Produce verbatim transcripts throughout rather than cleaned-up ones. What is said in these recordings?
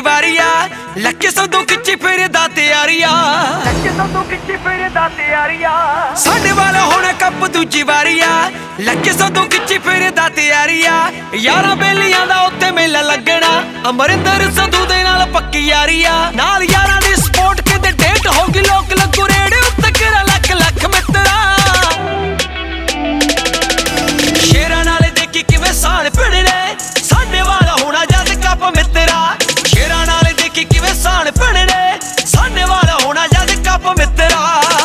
ਵਾਰੀਆ ਲੱਕੇ ਸਦੋਂ ਖਿੱਚੀ ਫਿਰਦਾ ਤਿਆਰੀਆ ਲੱਕੇ ਸਦੋਂ ਖਿੱਚੀ ਫਿਰਦਾ ਤਿਆਰੀਆ ਸਾਡੇ ਵਾਲਾ ਹੁਣ ਕੱਪ ਦੂਜੀ ਵਾਰੀਆ ਲੱਕੇ ਸਦੋਂ ਖਿੱਚੀ ਫਿਰਦਾ ਤਿਆਰੀਆ ਯਾਰਾਂ ਬੇਲੀਆਂ ਦਾ ਉੱਤੇ ਮੇਲਾ ਲੱਗਣਾ ਅਮਰਿੰਦਰ ਸੰਧੂ ਦੇ ਨਾਲ ਪੱਕੀ ਯਾਰੀਆ ਨਾਲ ਯਾਰਾਂ ਦੀ ਸਪੋਰਟ ਕਿਤੇ ਡੇਟ ਹੋਗੀ ਲੋਕ ਲੱਗੂ ਰੇੜੇ ਉੱਤੇ ਕਿਰਾ ਲੱਖ ਲੱਖ ਮਿੱਤਰਾ ਸ਼ੇਰਾਂ ਨਾਲ ਦੇਖੀ ਕਿਵੇਂ ਸਾਲ ਭਿੜਨੇ ਸਾਡੇ ਵਾਲਾ ਹੋਣਾ ਜਦ ਕੱਪ ਮਿੱਤਰਾ ਸ਼ੇਰਾਂ ਨਾਲ ਦੇਖੀ ਕਿਵੇਂ ਸਾਲ ਭਿੜਨੇ ਸਾਡੇ ਵਾਲਾ ਹੋਣਾ ਜਦ ਕੱਪ ਮਿੱਤਰਾ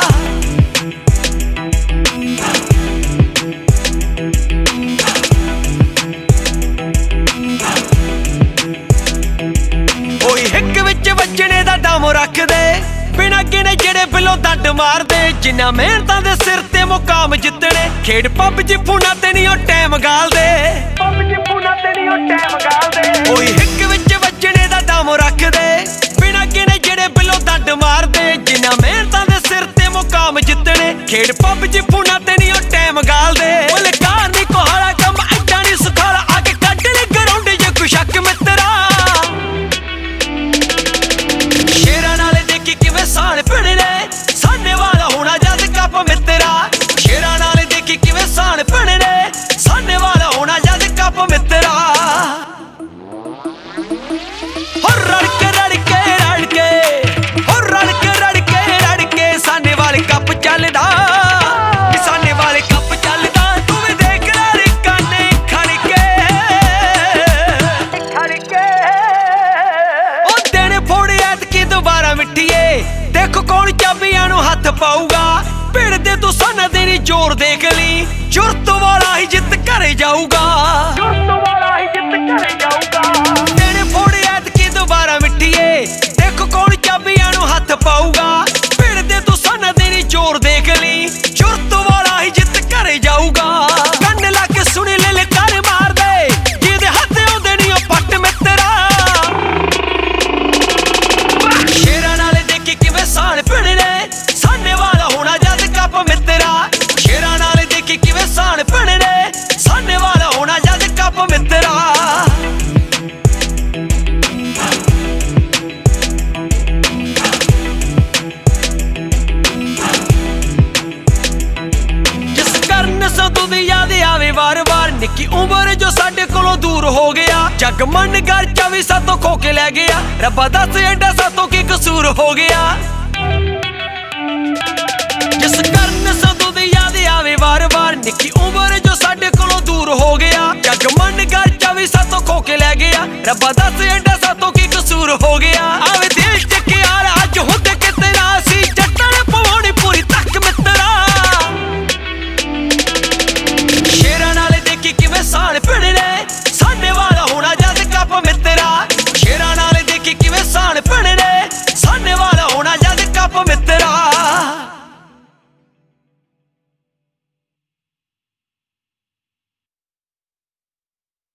ਓਏ ਹਿੱਕ ਵਿੱਚ ਵੱਜਣੇ ਦਾ ਡਾਮੋ ਰੱਖਦੇ ਬਿਨਾਂ ਗਿਣੇ ਜਿਹੜੇ ਬਿਲੋਂ ਡੰਡ ਮਾਰਦੇ ਜਿੰਨਾ ਮਿਹਨਤਾਂ ਦੇ ਸਿਰ ਤੇ ਮੁਕਾਮ ਜਿੱਤਣੇ ਖੇਡ ਪੱਬ ਜੀ ਫੂਨਾ ਤੇ ਨਹੀਂ ਉਹ ਟਾਈਮ ਗਾਲਦੇ ਪੱਬ ਜੀ ਫੂਨਾ ਤੇ ਨਹੀਂ ਉਹ ਟਾਈਮ ਗਾਲਦੇ ਓਏ ਹਿੱਕ ਵਿੱਚ ਵੱਜਣੇ ਦਾ ਡਾਮੋ ਰੱਖਦੇ ਬਿਨਾਂ ਗਿਣੇ ਜਿਹੜੇ ਬਿਲੋਂ ਡੰਡ ਮਾਰਦੇ ਜਿੰਨਾ ਮਿਹਨਤਾਂ ਦੇ ਸਿਰ ਤੇ ਮੁਕਾਮ ਜਿੱਤਣੇ ਖੇਡ ਪੱਬ ਜੀ ਫੂਨਾ ਤੇ ਨਹੀਂ ਉਹ ਟਾਈਮ ਗਾਲਦੇ ਓਲੇ ਕਾਰ ਨਹੀਂ ਕੋਹਾਲਾ ਕੰਮ ਐਡਾ ਨਹੀਂ ਸੁਖਾਲਾ ਆ ਕੇ ਕੱਢ ਲੈ ਗਰਾਊਂਡ ਜੇ ਕੋਈ ਸ਼ੱਕ ਮਿੱਤਰਾ ਸ਼ੇਰਾਂ ਨਾਲ ਦੇਖੀ ਕਿਵੇਂ ਸਾਲ ਭਿੜਨੇ ਸਾਡੇ ਵਾਲਾ ਹੋਣਾ ਜਦ ਕੱਪ ਮਿੱਤਰਾ ਸ਼ੇਰਾਂ ਨਾਲ ਦੇਖੀ ਕਿਵੇਂ ਸਾਲ ਭਿੜਨੇ ਸਾਡੇ ਵਾਲਾ ਹੋਣਾ ਜਦ ਕੱਪ ਮਿੱਤਰਾ ਹੋ ਰੜ ਕੇ ਰੜ ਕੇ ਰੜ ਕੇ ਹੋ ਰੜ ਕੇ ਰੜ ਕੇ ਰੜ ਕੇ ਸਾਡੇ ਵਾਲੇ ਕੱਪ ਚੱਲਦਾ ਸਾਡੇ ਵਾਲੇ ਕੱਪ ਚੱਲਦਾ ਤੂੰ ਵੀ ਦੇਖ ਲੈ ਰਿਕਾਂ ਨੇ ਖੜ ਕੇ ਖੜ ਕੇ ਉਹ ਦਿਨ ਫੋੜੇ ਐਤਕੀ ਦੁਬਾਰਾ ਮਿੱਠੀਏ ਦੇਖੋ ਕੌਣ ਚਾਬੀਆਂ ਨੂੰ ਹੱਥ ਪਾਊਗਾ ਭਿੜਦੇ ਤੂੰ ਸਨ ਦੇ ਨੀ ਜ਼ੋਰ ਦੇਖ ਲਈ ਜੁਰਤ ਵਾਲਾ ਹੀ ਜਿੱਤ ਘਰੇ ਜਾਊਗਾ ਜੁਰਤ ਵਾਲਾ ਹੀ ਜਿੱਤ ਘਰੇ ਜਾਊਗਾ ਦਿਨ ਫੋੜੇ ਐਤਕੀ ਦੁਬਾਰਾ ਮਿੱਠੀਏ ਦੇਖੋ ਕੌਣ ਚਾਬੀਆਂ ਨੂੰ ਹੱਥ ਪਾਊਗਾ ਭਿੜਦੇ ਤੂੰ ਸਨ ਦੇ ਨੀ ਜ਼ੋਰ ਦੇਖ ਲਈ ਜੁਰਤ ਵਾਲਾ ਹੀ ਜਿੱਤ ਘਰੇ ਜਾਊਗਾ ਕੰਨ ਲਾ ਕੇ ਸੁਣੀ ਲੈ ਲੈ ਕਰ ਮਾਰਦੇ ਜਿਹਦੇ ਹੱਥ ਆਉਂਦੇ ਨੀ ਉਹ ਪੱਟ ਮਿੱਤਰਾ ਸ਼ੇਰਾਂ ਨਾਲ ਦੇਖੀ ਕਿਵੇਂ ਸਾਲ ਭਿੜਨੇ ਸਾਡੇ ਵਾਲਾ ਹੋਣਾ ਜਦ ਕੱਪ ਮਿੱਤਰਾ ਸ਼ੇਰਾਂ ਨਾਲ ਦੇਖੀ ਕਿਵੇਂ ਸਾਲ ਭਿੜਨੇ ਸਾਡੇ ਵਾਲਾ ਹੋਣਾ ਜਦ ਕੱਪ ਮਿੱਤਰਾ ਜਿਸ ਕਰਨ ਸੰਧੂ ਦੀ ਯਾਦ ਆਵੇ ਵਾਰ-ਵਾਰ ਨਿੱਕੀ ਉਮਰ ਜੋ ਸਾਡੇ ਕੋਲੋਂ ਦੂਰ ਹੋ ਗਿਆ ਜੱਗ ਮਨ ਘਰ ਚਵੀ ਸਾਤੋਂ ਖੋ ਕੇ ਲੈ ਗਿਆ ਰੱਬਾ ਦੱਸ ਐਡਾ ਸਾਤੋਂ ਕੀ ਕਸੂਰ ਹੋ ਗਿਆ ਜਿਸ ਕਰਨ ਸੰਧੂ ਦੀ ਯਾਦ ਆਵੇ ਵਾਰ-ਵਾਰ ਨਿੱਕੀ ਉਮਰ ਜੋ ਸਾਡੇ ਕੋਲੋਂ ਦੂਰ ਹੋ ਗਿਆ ਜੱਗ ਮਨ ਘਰ ਚਵੀ ਸਾਤੋਂ ਖੋ ਕੇ ਲੈ ਗਿਆ ਰੱਬਾ ਦੱਸ